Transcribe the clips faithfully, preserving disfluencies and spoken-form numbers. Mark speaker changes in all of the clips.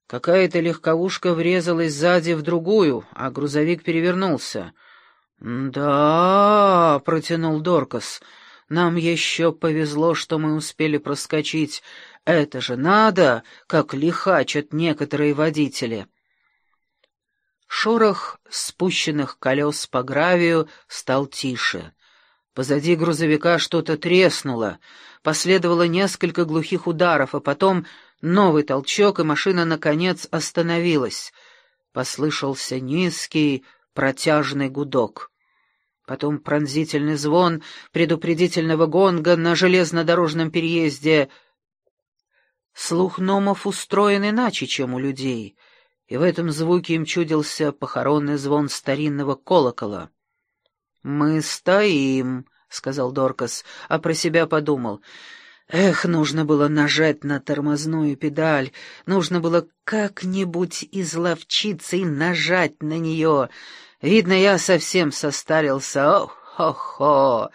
Speaker 1: Какая-то легковушка врезалась сзади в другую, а грузовик перевернулся. «Да», — протянул Доркас, — «нам еще повезло, что мы успели проскочить. Это же надо, как лихачат некоторые водители». Шорох спущенных колес по гравию стал тише. Позади грузовика что-то треснуло, последовало несколько глухих ударов, а потом новый толчок, и машина, наконец, остановилась. Послышался низкий, протяжный гудок. Потом пронзительный звон предупредительного гонга на железнодорожном переезде. Слух номов устроен иначе, чем у людей, и в этом звуке им чудился похоронный звон старинного колокола. «Мы стоим», — сказал Доркас, а про себя подумал. «Эх, нужно было нажать на тормозную педаль, нужно было как-нибудь изловчиться и нажать на нее. Видно, я совсем состарился. Ох-хо-хо!»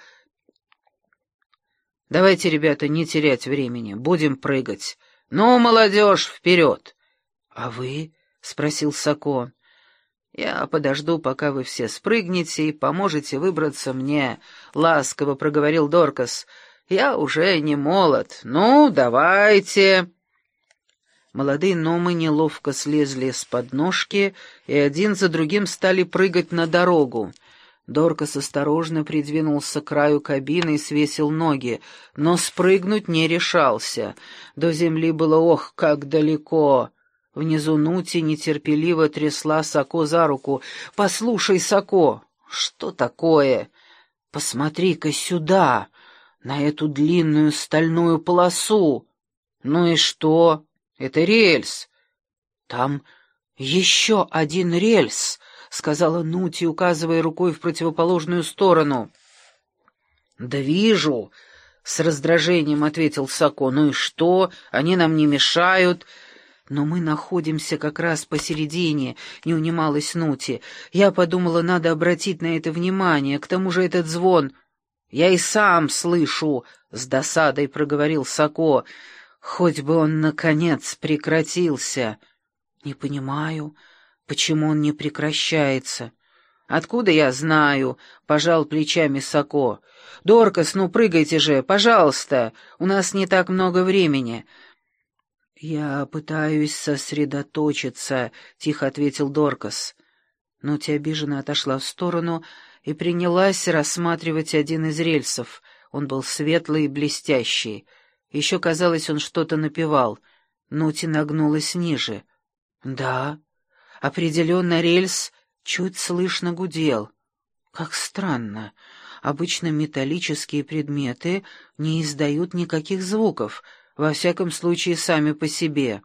Speaker 1: «Давайте, ребята, не терять времени, будем прыгать. Ну, молодежь, вперед!» «А вы?» — спросил Сако. «Я подожду, пока вы все спрыгнете и поможете выбраться мне», — ласково проговорил Доркас. «Я уже не молод. Ну, давайте». Молодые номы неловко слезли с подножки и один за другим стали прыгать на дорогу. Доркас осторожно придвинулся к краю кабины и свесил ноги, но спрыгнуть не решался. До земли было ох, как далеко. Внизу Нути нетерпеливо трясла Сако за руку. «Послушай, Сако!» «Что такое?» «Посмотри-ка сюда, на эту длинную стальную полосу!» «Ну и что? Это рельс!» «Там еще один рельс!» — сказала Нути, указывая рукой в противоположную сторону. «Да вижу!» — с раздражением ответил Сако. «Ну и что? Они нам не мешают!» «Но мы находимся как раз посередине», — не унималась Нути. «Я подумала, надо обратить на это внимание. К тому же этот звон...» «Я и сам слышу», — с досадой проговорил Сако. «Хоть бы он, наконец, прекратился». «Не понимаю, почему он не прекращается». «Откуда я знаю?» — пожал плечами Сако. «Доркас, ну прыгайте же, пожалуйста, у нас не так много времени». «Я пытаюсь сосредоточиться», — тихо ответил Доркас. Нути обиженно отошла в сторону и принялась рассматривать один из рельсов. Он был светлый и блестящий. Еще, казалось, он что-то напевал. Нути нагнулась ниже. «Да, определенно рельс чуть слышно гудел. Как странно. Обычно металлические предметы не издают никаких звуков, во всяком случае, сами по себе».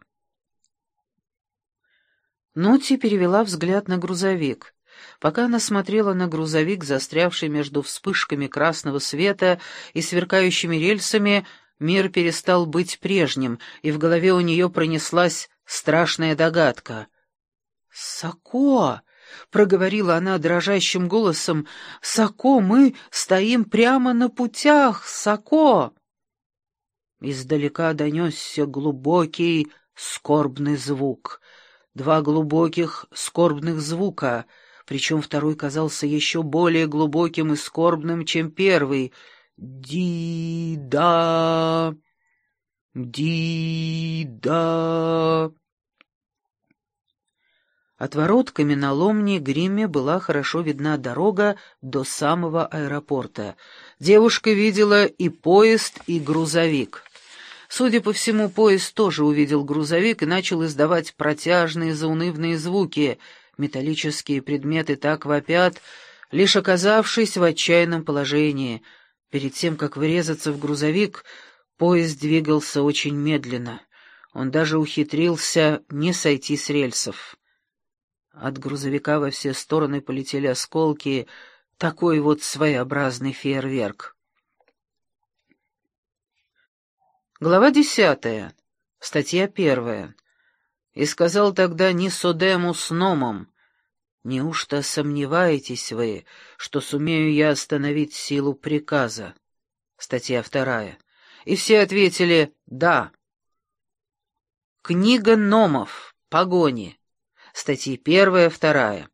Speaker 1: Нути перевела взгляд на грузовик. Пока она смотрела на грузовик, застрявший между вспышками красного света и сверкающими рельсами, мир перестал быть прежним, и в голове у нее пронеслась страшная догадка. «Сако!» — проговорила она дрожащим голосом. «Сако, мы стоим прямо на путях! Сако!» Издалека донесся глубокий, скорбный звук. Два глубоких, скорбных звука, причем второй казался еще более глубоким и скорбным, чем первый. «Ди-да! Ди-да!» От ворот каменоломни Гримме была хорошо видна дорога до самого аэропорта. Девушка видела и поезд, и грузовик. Судя по всему, поезд тоже увидел грузовик и начал издавать протяжные заунывные звуки. Металлические предметы так вопят, лишь оказавшись в отчаянном положении. Перед тем, как врезаться в грузовик, поезд двигался очень медленно. Он даже ухитрился не сойти с рельсов. От грузовика во все стороны полетели осколки, такой вот своеобразный фейерверк. Глава десятая. Статья первая. «И сказал тогда Нисодемус номам: неужто сомневаетесь вы, что сумею я остановить силу приказа?» Статья вторая. И все ответили «да». Книга номов. Погони. Статьи первая, вторая.